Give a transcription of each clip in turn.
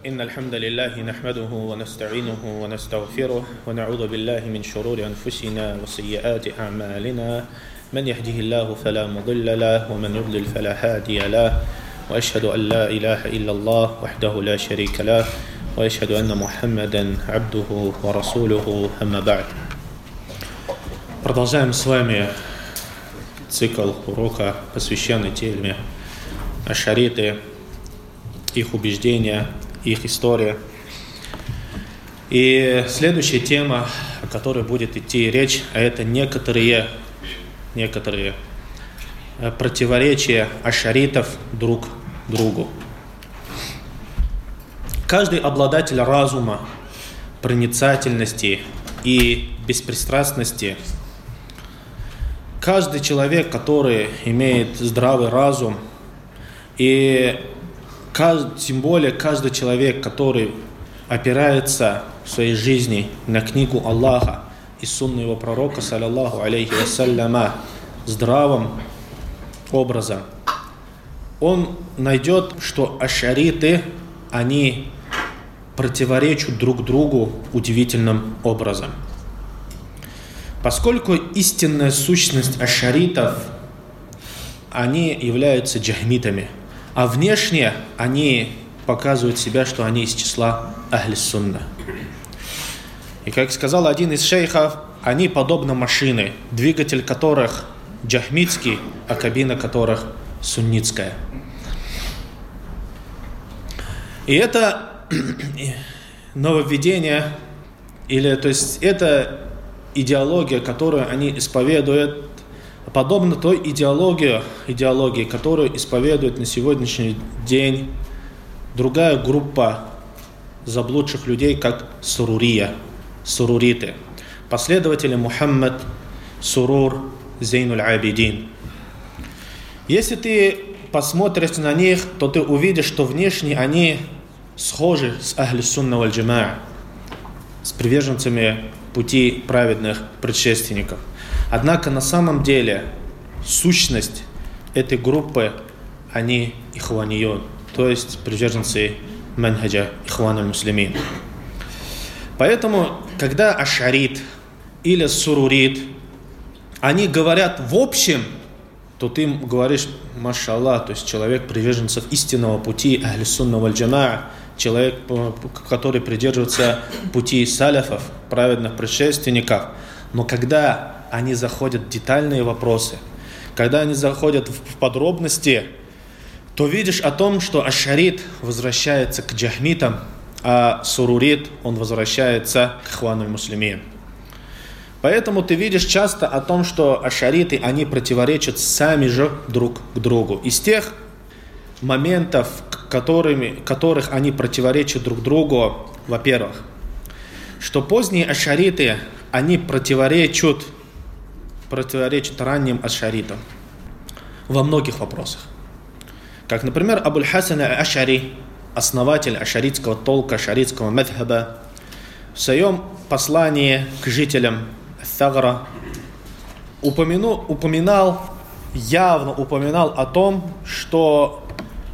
إن الحمد لله نحمده ونستعينه ونستغفره ونعوذ بالله من شرور أنفسنا وسيئات أعمالنا من يهده الله فلا مضل له ومن يضلل فلا هادي له وأشهد أن لا إله إلا الله وحده لا شريك له وأشهد أن محمدا عبده ورسوله أما بعد. Продолжаем с вами цикл урока, посвященный теме ашариты, их убеждения, их история. И следующая тема, о которой будет идти речь, это некоторые противоречия ашаритов друг другу. Каждый обладатель разума, проницательности и беспристрастности, каждый человек, который имеет здравый разум, и тем более каждый человек, который опирается в своей жизни на книгу Аллаха и сунну его пророка, саллаллаху алейхи вассаляма, здравым образом, он найдет, что ашариты, они противоречат друг другу удивительным образом. Поскольку истинная сущность ашаритов, они являются джахмитами, а внешне они показывают себя, что они из числа ахли-сунна. И как сказал один из шейхов, они подобны машины, двигатель которых джахмитский, а кабина которых суннитская. И это нововведение, то есть это идеология, которую они исповедуют, подобно той идеологии, которую исповедует на сегодняшний день другая группа заблудших людей, как суруриты, последователи Мухаммад Сурур Зейнуль Абидин. Если ты посмотришь на них, то ты увидишь, что внешне они схожи с ахли-сунна валь-джамаа, с приверженцами пути праведных предшественников. Однако на самом деле сущность этой группы, они ихванион, то есть приверженцы манхаджа ихван аль-муслимин. Поэтому, когда ашарит или сурурит, они говорят в общем, то ты им говоришь, машаллах, то есть человек приверженцев истинного пути ахли-сунна валь-джамаа, человек, который придерживается пути саляфов, праведных предшественников. Но когда они заходят в детальные вопросы, когда они заходят в подробности, то видишь о том, что ашарит возвращается к джахмитам, а сурурит, он возвращается к ихван аль-муслимин. Поэтому ты видишь часто о том, что ашариты, они противоречат сами же друг к другу. Из тех моментов, которых они противоречат друг другу, во-первых, что поздние ашариты, они противоречат ранним ашаритам во многих вопросах. Как, например, Абуль-Хасан аль-Аш'ари, основатель ашаритского толка, ашаритского мадхаба, в своем послании к жителям Thagра явно упоминал о том, что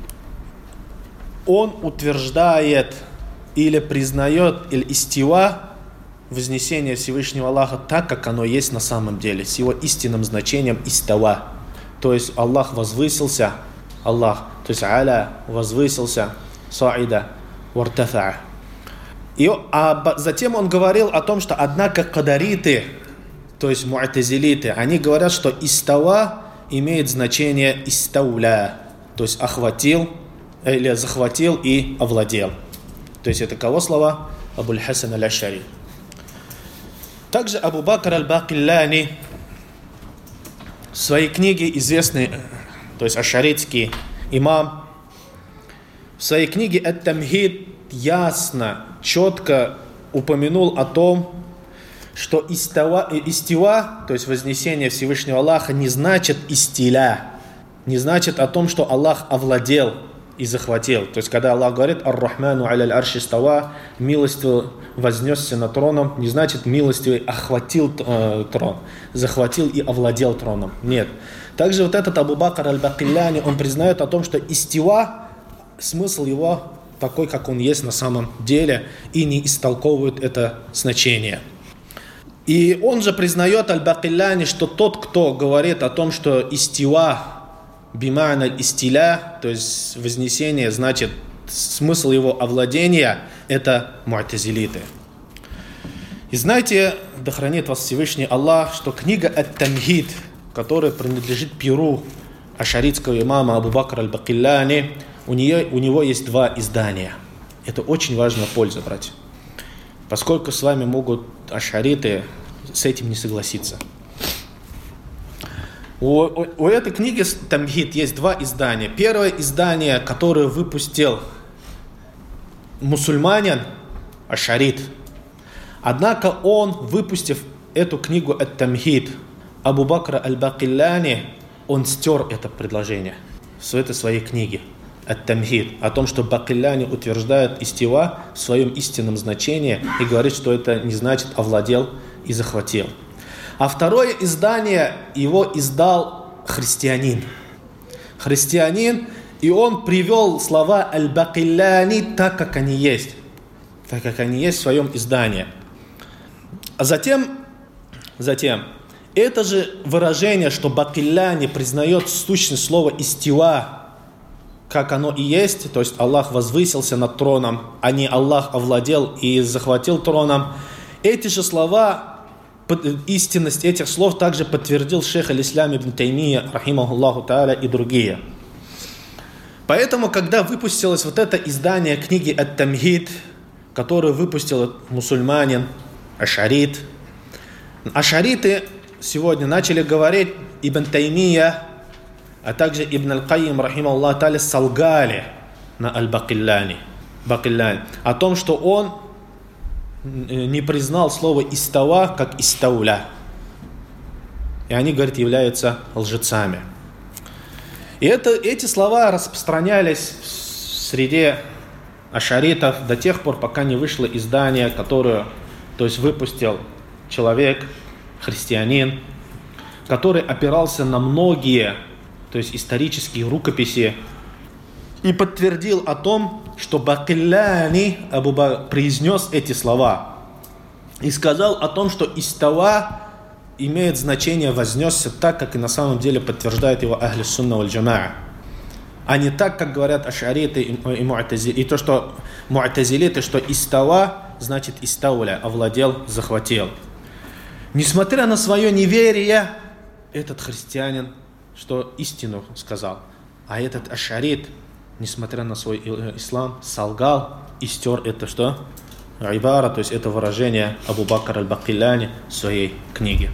он утверждает или признает истива, вознесение Всевышнего Аллаха, так, как оно есть на самом деле, с его истинным значением истава. То есть Аллах возвысился, то есть аля возвысился, саида вартафа. А затем он говорил о том, что однако кадариты, то есть му'тазилиты, они говорят, что истава имеет значение истауля, то есть охватил или захватил и овладел. То есть это кого слова? Абуль-Хасан аль-Аш'ари. Также Абу Бакр аль-Бакилляни в своей книге известный, то есть ашаритский имам, в своей книге Ат-Тамхид ясно, четко упомянул о том, что истива, то есть вознесение Всевышнего Аллаха, не значит истиля, не значит о том, что Аллах овладел и захватил. То есть, когда Аллах говорит «Ар-Рахману аля арши става», милостью вознесся над троном, не значит милостью охватил трон, захватил и овладел троном. Нет. Также вот этот Абу Бакр аль-Бакилляни, он признает о том, что истива, смысл его такой, как он есть на самом деле, и не истолковывают это значение. И он же признает Аль-Бакилляни, что тот, кто говорит о том, что истива бимана истиля, то есть вознесение, значит смысл его овладения, это му'тазилиты. И знаете, да хранит вас Всевышний Аллах, что книга Ат-Тамхид, которая принадлежит перу ашаритского имама Абу Бакра Аль-Бакилляни, у него есть два издания. Это очень важная польза, братья. Поскольку с вами могут ашариты с этим не согласиться. У этой книги Тамхид есть два издания. Первое издание, которое выпустил мусульманин, ашарит. Однако он, выпустив эту книгу Ат-Тамхид, Абу Бакра Аль-Бакилляни, он стер это предложение в этой своей книге Ат-Тамхид о том, что Бакилляни утверждает истива в своем истинном значении и говорит, что это не значит овладел и захватил. А второе издание его издал христианин. И он привел слова Аль-Бакилляни так, как они есть. Так, как они есть в своем издании. А затем это же выражение, что Бакилляни признает сущность слова «истива», как оно и есть, то есть Аллах возвысился над троном, а не Аллах овладел и захватил троном. Эти же слова, истинность этих слов также подтвердил шейх аль-Ислам ибн Таймия, рахимахуллаху тааля, и другие. Поэтому, когда выпустилось вот это издание книги Ат-Тамхид, которое выпустил мусульманин, ашарит, ашариты сегодня начали говорить, Ибн Таймия, а также Ибн Аль-Кайим, рахимахуллаху тааля, солгали на Аль-Бакилляни о том, что он не признал слово «истава» как «истауля». И они, говорит, являются лжецами. И эти слова распространялись в среде ашаритов до тех пор, пока не вышло издание, которое, то есть выпустил человек, христианин, который опирался на многие, то есть исторические рукописи, и подтвердил о том, что Бакилляни произнес эти слова и сказал о том, что «истава» имеет значение «вознесся», так, как и на самом деле подтверждает его Ахлю Сунна валь Джамаа, а не так, как говорят ашариты и му'тазилиты, и то, что му'тазилиты, что «истава» значит «истауля», овладел, захватил. Несмотря на свое неверие, этот христианин, что истину сказал, а этот ашарит, несмотря на свой ислам, солгал и стер это что? Айбара, то есть это выражение Абу Бакр Аль-Бакилляни в своей книге.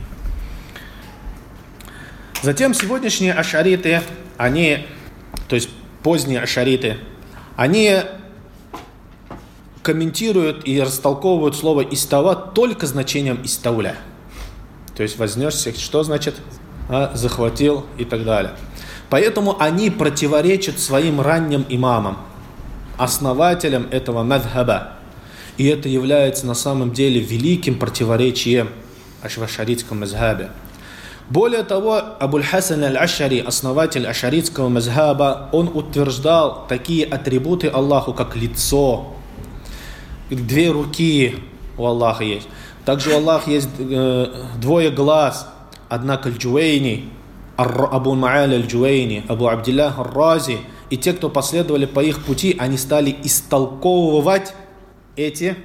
Затем сегодняшние ашариты, то есть поздние ашариты, они комментируют и растолковывают слово «истава» только значением «истауля». То есть вознесся, что значит захватил и так далее. Поэтому они противоречат своим ранним имамам, основателям этого мадхаба. И это является на самом деле великим противоречием в ашаритском мазхабе. Более того, Абуль-Хасан аль-Ашари, основатель ашаритского мазхаба, он утверждал такие атрибуты Аллаху, как лицо, 2 руки у Аллаха есть. Также у Аллаха есть 2 глаз. Однако Аль-Джуэйни, Абу Ма'аль Аль-Джуэйни, Абу Абдиллах Ар-Рази и те, кто последовали по их пути, они стали истолковывать эти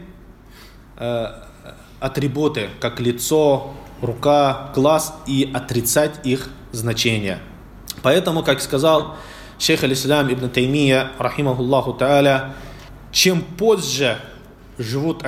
атрибуты, как лицо, рука, глаз, и отрицать их значение. Поэтому, как сказал шейх аль-Ислам ибн Таймия, рахимахуллаху тааля, чем позже живут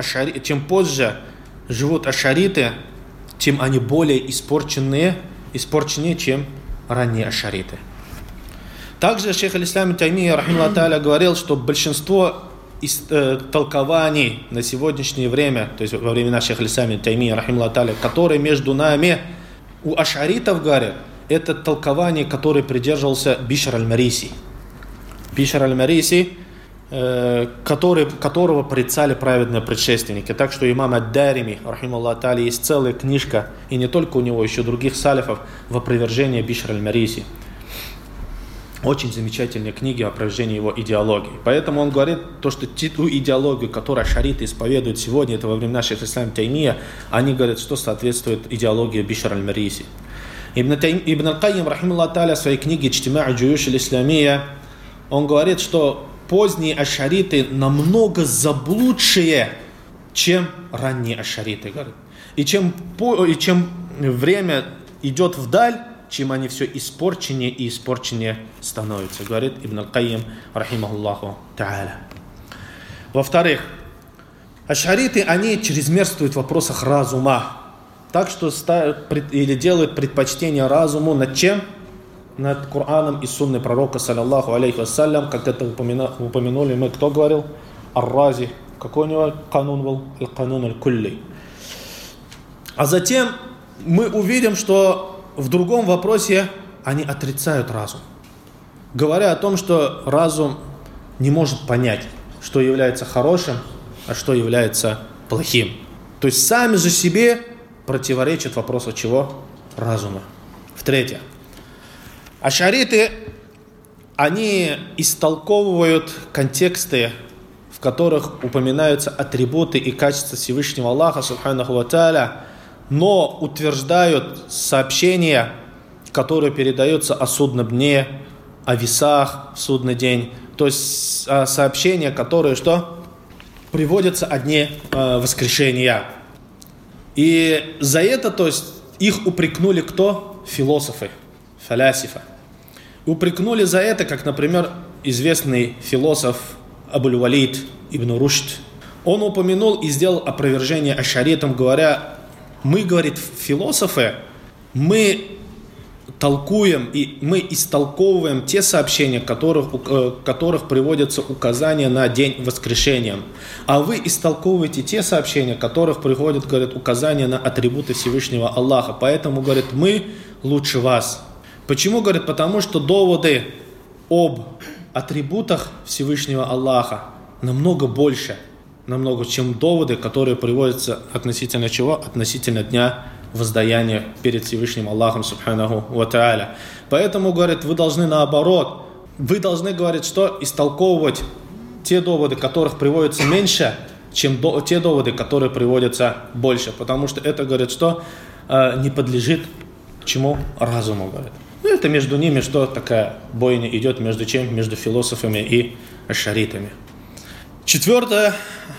ашариты, тем они более испорченнее, чем ранние ашариты. Также шейх аль-Ислам ибн Таймия, рахимахуллаху тааля, говорил, что большинство толкований на сегодняшнее время, то есть во времена шейха аль-Ислама ибн Таймия, рахимахуллаху тааля, которые между нами, у ашаритов, говорят, это толкование, которое придерживался Бишр аль-Мариси. Бишр аль-Мариси, которого порицали праведные предшественники. Так что имам ад-Дарими, рахимахуллаху тааля, есть целая книжка, и не только у него, еще других салифов, в опровержение Бишр аль-Мариси. Очень замечательные книги о опровержении его идеологии. Поэтому он говорит, что ту идеологию, которую ашариты исповедуют сегодня, это во времена шейха ислама Таймия, они говорят, что соответствует идеологии Бишр аль-Мариси. Ибн аль-Кайим, рахималлаху тааля, в своей книге «Иджтимау аль-Джуюш аль-Исламия», он говорит, что поздние ашариты намного заблудшие, чем ранние ашариты. Говорит. И чем время идет вдаль, чем они все испорченнее и испорченнее становятся, говорит Ибн аль-Кайим, рахимахуллаху тааля. Во-вторых, ашариты, они чрезмерствуют в вопросах разума, так что или делают предпочтение разуму над чем? Над Кораном и сунной пророка, саллаллаху алейхи вассалям, как это упомянули мы, кто говорил? Ар-Рази. Какой у него канун был? Аль-канун аль-кулли. А затем мы увидим, что в другом вопросе они отрицают разум, говоря о том, что разум не может понять, что является хорошим, а что является плохим. То есть сами же себе противоречат вопросу чего? Разума. В-третьих, ашариты, они истолковывают контексты, в которых упоминаются атрибуты и качества Всевышнего Аллаха, субханаху ва тааля, но утверждают сообщения, которые передаются о судном дне, о весах в судный день. То есть сообщения, которые что? Приводятся о дне воскрешения. И за это, то есть, их упрекнули кто? Философы, фалясифа. Упрекнули за это, как, например, известный философ Абуль-Валид ибн Рушд. Он упомянул и сделал опровержение ашаритам, говоря: мы, говорит, философы, мы толкуем и мы истолковываем те сообщения, в которых приводятся указания на день воскрешения. А вы истолковываете те сообщения, в которых приводят, говорит, указания на атрибуты Всевышнего Аллаха. Поэтому, говорит, мы лучше вас. Почему, говорит? Потому что доводы об атрибутах Всевышнего Аллаха намного больше, чем доводы, которые приводятся относительно чего? Относительно дня воздаяния перед Всевышним Аллахом, субханаху ва тааля. Поэтому, говорит, вы должны наоборот, вы должны, говорит, что истолковывать те доводы, которых приводится меньше, чем те доводы, которые приводятся больше. Потому что это, говорит, что не подлежит чему? Разуму, говорит. Ну, это между ними, что такая бойня идет, между чем? Между философами и ашаритами. Четвертое.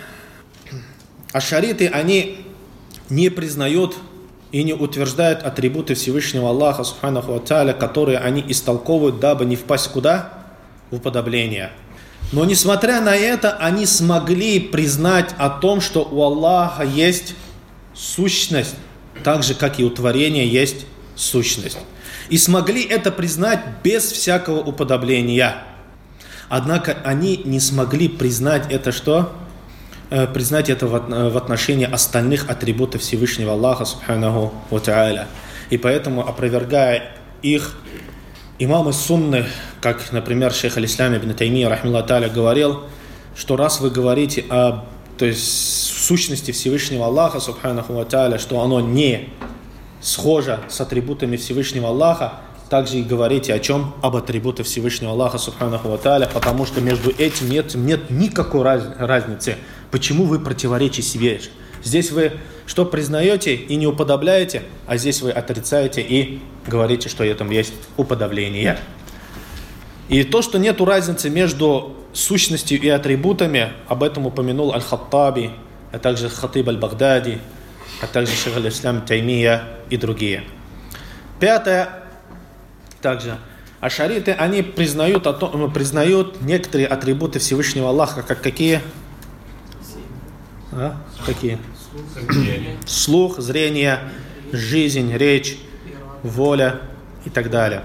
Ашариты, они не признают и не утверждают атрибуты Всевышнего Аллаха, субханаху ва тааля, которые они истолковывают, дабы не впасть куда? В уподобление. Но несмотря на это, они смогли признать о том, что у Аллаха есть сущность, так же, как и у творения есть сущность. И смогли это признать без всякого уподобления. Однако они не смогли признать это что? Признать это в отношении остальных атрибутов Всевышнего Аллаха, субханаху ва тааля. И поэтому, опровергая их, имамы сунны, как, например, шейх аль-Ислам ибн Таймия, рахималлаху тааля, говорил, что раз вы говорите о сущности Всевышнего Аллаха, субханаху ва тааля, что оно не схоже с атрибутами Всевышнего Аллаха, также и говорите о чем? Об атрибутах Всевышнего Аллаха, субханаху ва тааля, потому что между этим нет никакой разницы. Почему вы противоречите себе? Здесь вы что признаете и не уподобляете, а здесь вы отрицаете и говорите, что в этом есть уподобление. И то, что нет разницы между сущностью и атрибутами, об этом упомянул Аль-Хаттаби, а также Хатиб Аль-Багдади, а также шейх аль-Ислам Таймия и другие. Пятое. Также ашариты, они признают некоторые атрибуты Всевышнего Аллаха, как какие? Какие? Слух, зрение, жизнь, речь, воля и так далее.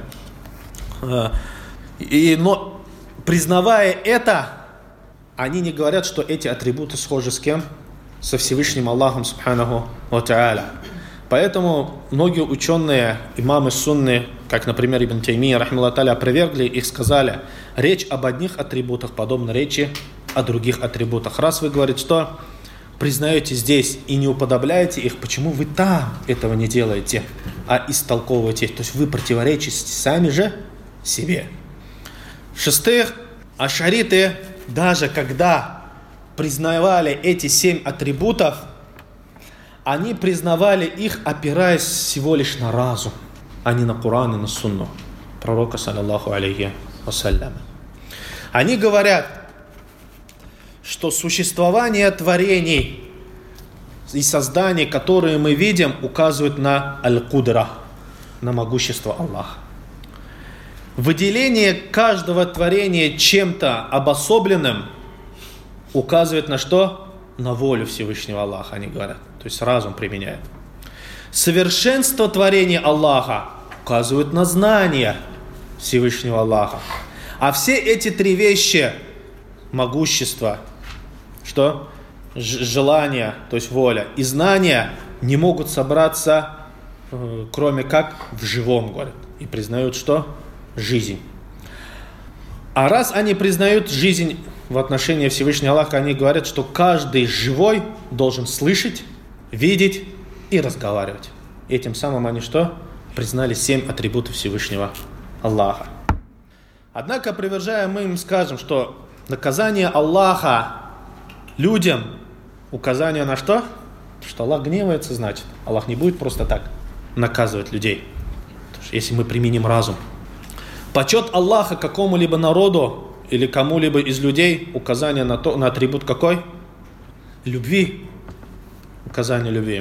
Но признавая это, они не говорят, что эти атрибуты схожи с кем? Со Всевышним Аллахом, субханаху ва тааля. Поэтому многие ученые, имамы сунны, как, например, Ибн Таймия, рахималлаху тааля, опровергли их, сказали, речь об одних атрибутах подобна речи о других атрибутах. Раз вы говорите, что признаете здесь и не уподобляете их, почему вы там этого не делаете, а истолковываете? То есть вы противоречите сами же себе. В-шестых, ашариты, даже когда признавали эти 7 атрибутов, они признавали их, опираясь всего лишь на разум, а не на Коран и на Сунну пророка, саллаллаху алейхи вассалям. Они говорят, что существование творений и созданий, которые мы видим, указывают на аль-кудра, на могущество Аллаха. Выделение каждого творения чем-то обособленным указывает на что? На волю Всевышнего Аллаха, они говорят. То есть разум применяют. Совершенство творения Аллаха указывает на знание Всевышнего Аллаха. А все эти 3 вещи, могущество, что? Желание, то есть воля, и знание, не могут собраться, кроме как в живом, говорят. И признают что? Жизнь. А раз они признают жизнь в отношении Всевышнего Аллаха, они говорят, что каждый живой должен слышать, видеть и разговаривать. И этим самым они что? Признали 7 атрибутов Всевышнего Аллаха. Однако, привержая, мы им скажем, что наказание Аллаха людям, указание на что? Что Аллах гневается, значит. Аллах не будет просто так наказывать людей. Потому что если мы применим разум. Почет Аллаха какому-либо народу или кому-либо из людей, указание на атрибут какой? Любви. Указание любви.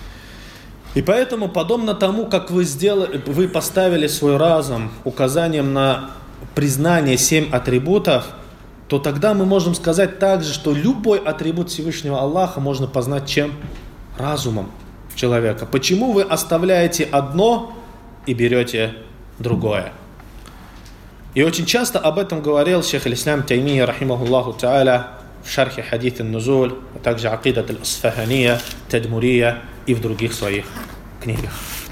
И поэтому, подобно тому, как вы поставили свой разум указанием на признание 7 атрибутов, то тогда мы можем сказать также, что любой атрибут Всевышнего Аллаха можно познать чем? Разумом человека. Почему вы оставляете одно и берете другое? И очень часто об этом говорил шейх аль-Ислам Таймия, рахимахуллаху та'аля, в шархе хадит ан-Нузуль, а также Акидат аль-Асфахания, Тадмурия и в других своих книгах.